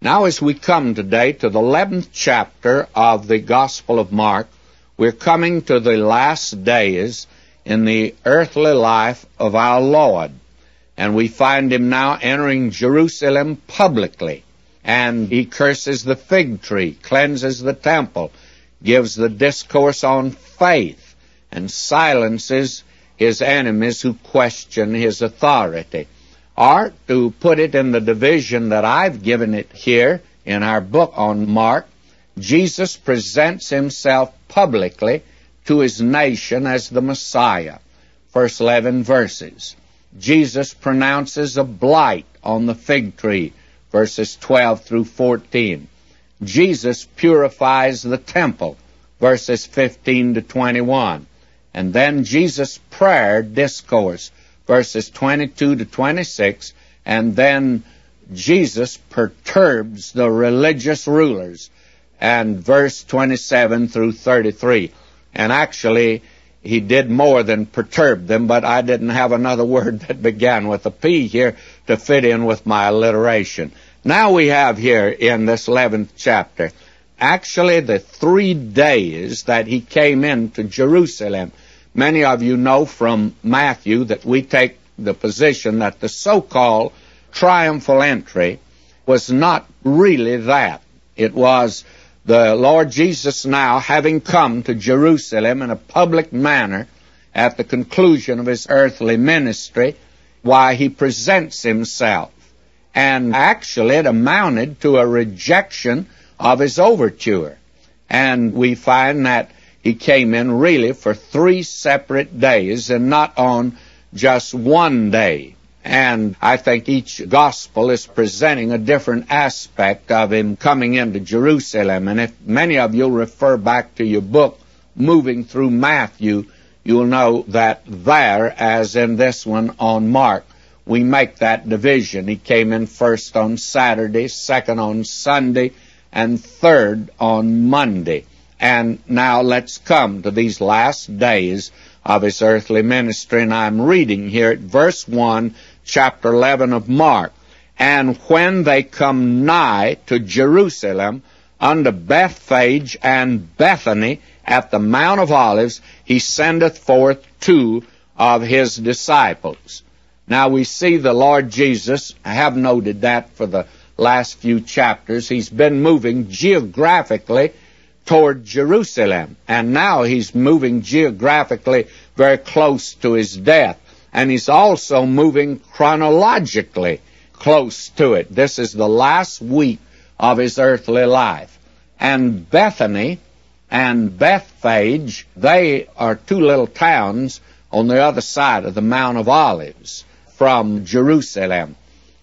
Now, as we come today to the 11th chapter of the Gospel of Mark, we're coming to the last days in the earthly life of our Lord. And we find him now entering Jerusalem publicly. And he curses the fig tree, cleanses the temple, gives the discourse on faith, and silences his enemies who question his authority. Or, to put it in the division that I've given it here in our book on Mark, Jesus presents himself publicly to his nation as the Messiah. First 11 verses. Jesus pronounces a blight on the fig tree, verses 12 through 14. Jesus purifies the temple, verses 15 to 21. And then Jesus' prayer discourse, verses 22 to 26, and then Jesus perturbs the religious rulers, and verse 27 through 33. And actually, he did more than perturb them, but I didn't have another word that began with a P here to fit in with my alliteration. Now we have here in this 11th chapter, actually the 3 days that he came into Jerusalem. Many of you know from Matthew that we take the position that the so-called triumphal entry was not really that. It was the Lord Jesus now having come to Jerusalem in a public manner at the conclusion of his earthly ministry, why he presents himself. And actually it amounted to a rejection of his overture. And we find that he came in really for 3 separate days and not on just one day. And I think each gospel is presenting a different aspect of him coming into Jerusalem. And if many of you refer back to your book, Moving Through Matthew, you'll know that there, as in this one on Mark, we make that division. He came in first on Saturday, second on Sunday, and third on Monday. And now let's come to these last days of his earthly ministry. And I'm reading here at verse 1, chapter 11 of Mark. And when they come nigh to Jerusalem, unto Bethphage and Bethany at the Mount of Olives, he sendeth forth 2 of his disciples. Now we see the Lord Jesus, I have noted that for the last few chapters, he's been moving geographically toward Jerusalem. And now he's moving geographically very close to his death. And he's also moving chronologically close to it. This is the last week of his earthly life. And Bethany and Bethphage, they are 2 little towns on the other side of the Mount of Olives from Jerusalem.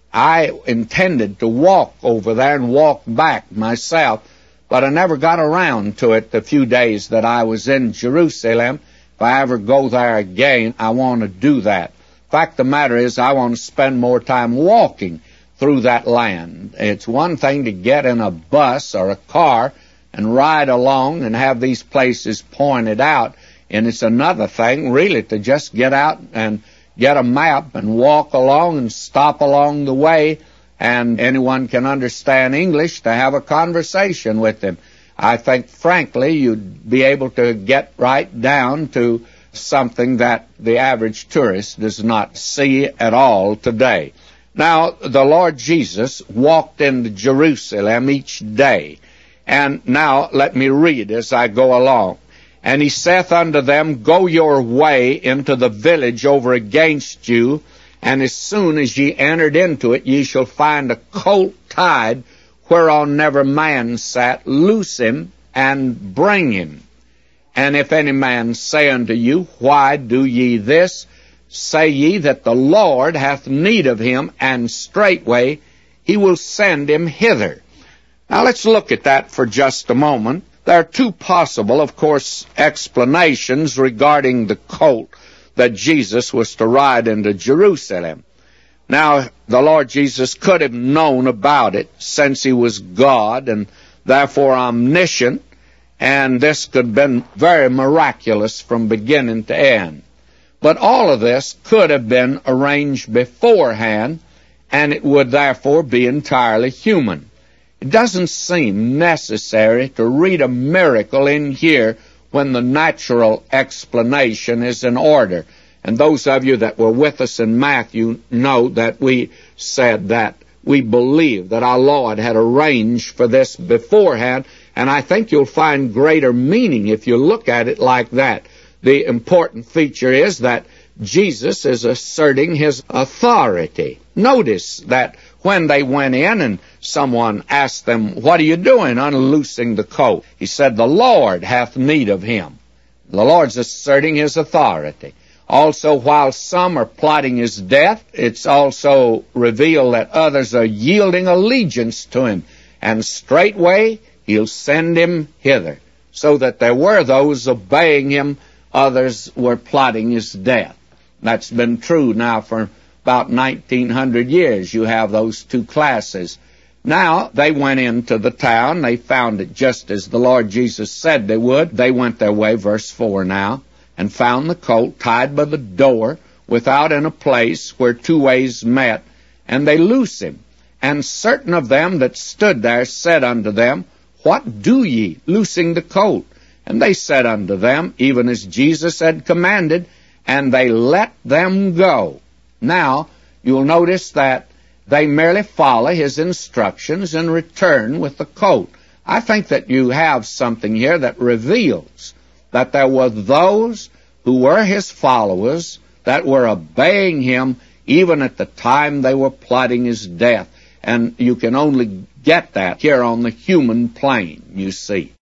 I intended to walk over there and walk back myself, but I never got around to it the few days that I was in Jerusalem. If I ever go there again, I want to do that. In fact, the matter is, I want to spend more time walking through that land. It's one thing to get in a bus or a car and ride along and have these places pointed out, and it's another thing, really, to just get out and get a map and walk along and stop along the way, and anyone can understand English, to have a conversation with them. I think, frankly, you'd be able to get right down to something that the average tourist does not see at all today. Now, the Lord Jesus walked into Jerusalem each day. And now let me read as I go along. And he saith unto them, Go your way into the village over against you, and as soon as ye entered into it, ye shall find a colt tied, whereon never man sat. Loose him, and bring him. And if any man say unto you, Why do ye this? Say ye that the Lord hath need of him, and straightway he will send him hither. Now let's look at that for just a moment. There are 2 possible, of course, explanations regarding the colt that Jesus was to ride into Jerusalem. Now, the Lord Jesus could have known about it, since he was God and therefore omniscient, and this could have been very miraculous from beginning to end. But all of this could have been arranged beforehand, and it would therefore be entirely human. It doesn't seem necessary to read a miracle in here when the natural explanation is in order. And those of you that were with us in Matthew know that we said that we believe that our Lord had arranged for this beforehand, and I think you'll find greater meaning if you look at it like that. The important feature is that Jesus is asserting his authority. Notice that when they went in and someone asked them, "What are you doing unloosing the colt?" He said, "The Lord hath need of him." The Lord's asserting his authority. Also, while some are plotting his death, it's also revealed that others are yielding allegiance to him, and straightway he'll send him hither. So that there were those obeying him, others were plotting his death. That's been true now for about 1900 years. You have those two classes. Now, they went into the town. They found it just as the Lord Jesus said they would. They went their way, verse 4 now, and found the colt tied by the door, without in a place where two ways met, and they loose him. And certain of them that stood there said unto them, "What do ye, loosing the colt?" And they said unto them, even as Jesus had commanded, and they let them go. Now, you'll notice that they merely follow his instructions and return with the colt. I think that you have something here that reveals that there were those who were his followers that were obeying him even at the time they were plotting his death. And you can only get that here on the human plane, you see.